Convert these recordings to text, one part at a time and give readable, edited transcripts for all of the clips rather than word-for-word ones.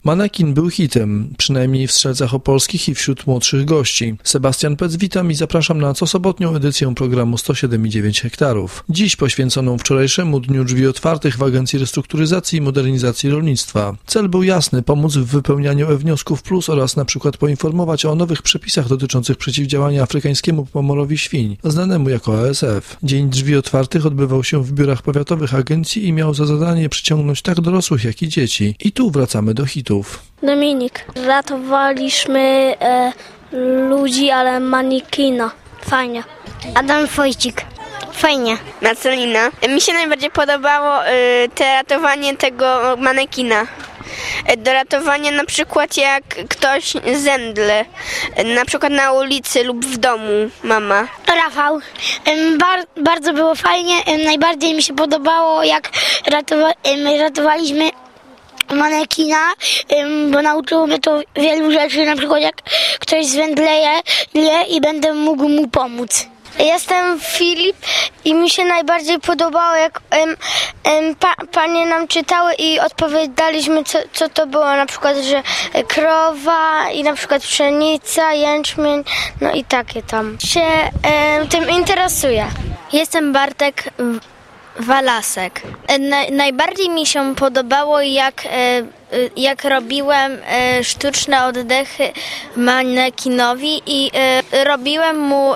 Manekin był hitem, przynajmniej w Strzelcach Opolskich i wśród młodszych gości. Sebastian Pec, witam i zapraszam na cosobotnią edycję programu 107,9 hektarów. Dziś poświęconą wczorajszemu Dniu Drzwi Otwartych w Agencji Restrukturyzacji i Modernizacji Rolnictwa. Cel był jasny, pomóc w wypełnianiu e-wniosków plus oraz na przykład poinformować o nowych przepisach dotyczących przeciwdziałania afrykańskiemu pomorowi świń, znanemu jako ASF. Dzień Drzwi Otwartych odbywał się w biurach powiatowych agencji i miał za zadanie przyciągnąć tak dorosłych, jak i dzieci. I tu wracamy do hitów. Dominik. Ratowaliśmy ludzi, ale manekina. Fajnie. Adam Wojcik. Fajnie. Marcelina. Mi się najbardziej podobało ratowanie tego manekina. Do ratowania na przykład jak ktoś zemdle, na przykład na ulicy lub w domu mama. Rafał. Bardzo było fajnie. Najbardziej mi się podobało, jak ratowaliśmy manekina, bo nauczyło mnie to wielu rzeczy, na przykład jak ktoś zwędleje i będę mógł mu pomóc. Jestem Filip i mi się najbardziej podobało, jak panie nam czytały i odpowiadaliśmy, co to było. Na przykład, że krowa i na przykład pszenica, jęczmień, no i takie tam. Się tym interesuję. Jestem Bartek Walasek. Najbardziej mi się podobało, jak robiłem sztuczne oddechy manekinowi i robiłem mu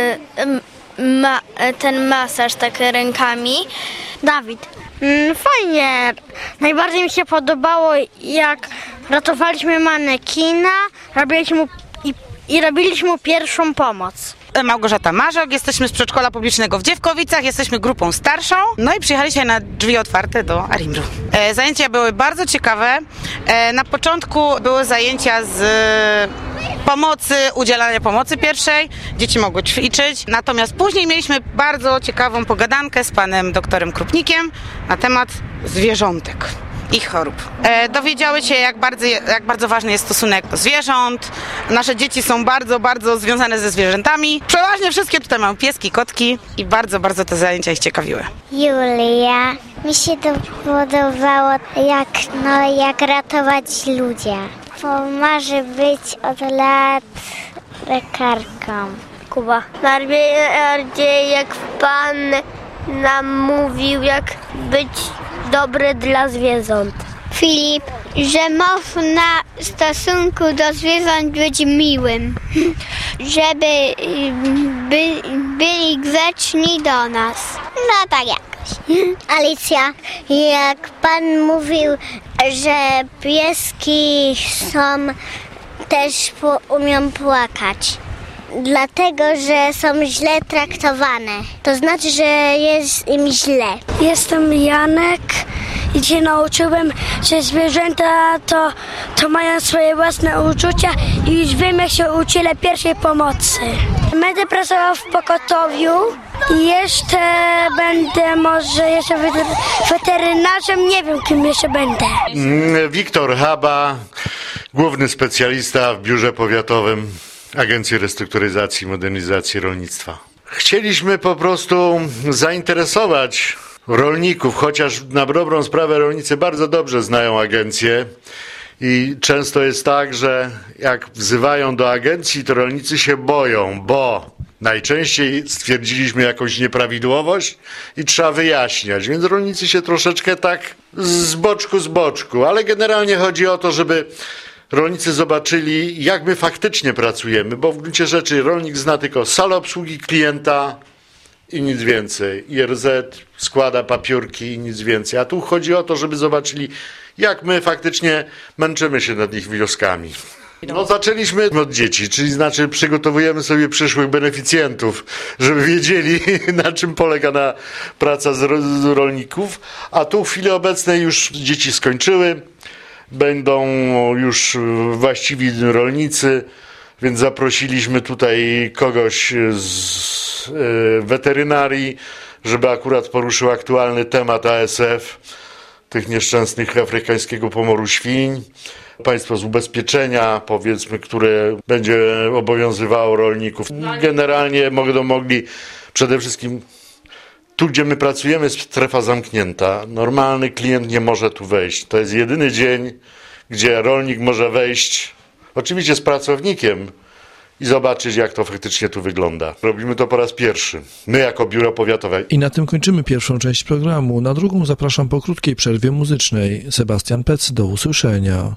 ten masaż tak rękami. Dawid. Fajnie. Najbardziej mi się podobało, jak ratowaliśmy manekina, robiliśmy mu pierwszą pomoc. Małgorzata Marzok, jesteśmy z przedszkola publicznego w Dziewkowicach, jesteśmy grupą starszą, no i przyjechaliśmy na Drzwi Otwarte do Arimru. Zajęcia były bardzo ciekawe. Na początku były zajęcia z pomocy, udzielania pomocy pierwszej, dzieci mogły ćwiczyć, natomiast później mieliśmy bardzo ciekawą pogadankę z panem doktorem Krupnikiem na temat zwierzątek. Ich chorób. Dowiedziały się, jak bardzo ważny jest stosunek do zwierząt. Nasze dzieci są bardzo, bardzo związane ze zwierzętami. Przeważnie wszystkie tutaj mają pieski, kotki i bardzo, bardzo te zajęcia ich ciekawiły. Julia. Mi się to podobało, jak ratować ludzi. Bo marzy być od lat lekarką. Kuba. Najbardziej jak Pan nam mówił, jak być dobry dla zwierząt. Filip, że można w stosunku do zwierząt być miłym, żeby byli grzeczni do nas. No tak jakoś. Alicja, jak Pan mówił, że pieski też umią płakać. Dlatego, że są źle traktowane. To znaczy, że jest im źle. Jestem Janek i się nauczyłem, że zwierzęta to mają swoje własne uczucia i już wiem, jak się udzielę pierwszej pomocy. Będę pracował w pogotowiu i jeszcze będę weterynarzem, nie wiem, kim jeszcze będę. Wiktor Haba, główny specjalista w biurze powiatowym Agencji Restrukturyzacji i Modernizacji Rolnictwa. Chcieliśmy po prostu zainteresować rolników, chociaż na dobrą sprawę rolnicy bardzo dobrze znają agencję i często jest tak, że jak wzywają do agencji, to rolnicy się boją, bo najczęściej stwierdziliśmy jakąś nieprawidłowość i trzeba wyjaśniać, więc rolnicy się troszeczkę tak z boczku, ale generalnie chodzi o to, żeby rolnicy zobaczyli, jak my faktycznie pracujemy, bo w gruncie rzeczy rolnik zna tylko salę obsługi klienta i nic więcej. IRZ składa papiurki i nic więcej. A tu chodzi o to, żeby zobaczyli, jak my faktycznie męczymy się nad ich wnioskami. No zaczęliśmy od dzieci, czyli znaczy przygotowujemy sobie przyszłych beneficjentów, żeby wiedzieli, na czym polega praca z rolników. A tu w chwili obecnej już dzieci skończyły. Będą już właściwi rolnicy, więc zaprosiliśmy tutaj kogoś z weterynarii, żeby akurat poruszył aktualny temat ASF, tych nieszczęsnych afrykańskiego pomoru świń. Państwo z ubezpieczenia, powiedzmy, które będzie obowiązywało rolników. Generalnie będą mogli przede wszystkim tu, gdzie my pracujemy, jest strefa zamknięta. Normalny klient nie może tu wejść. To jest jedyny dzień, gdzie rolnik może wejść, oczywiście z pracownikiem, i zobaczyć, jak to faktycznie tu wygląda. Robimy to po raz pierwszy. My jako biuro powiatowe. I na tym kończymy pierwszą część programu. Na drugą zapraszam po krótkiej przerwie muzycznej. Sebastian Pec, do usłyszenia.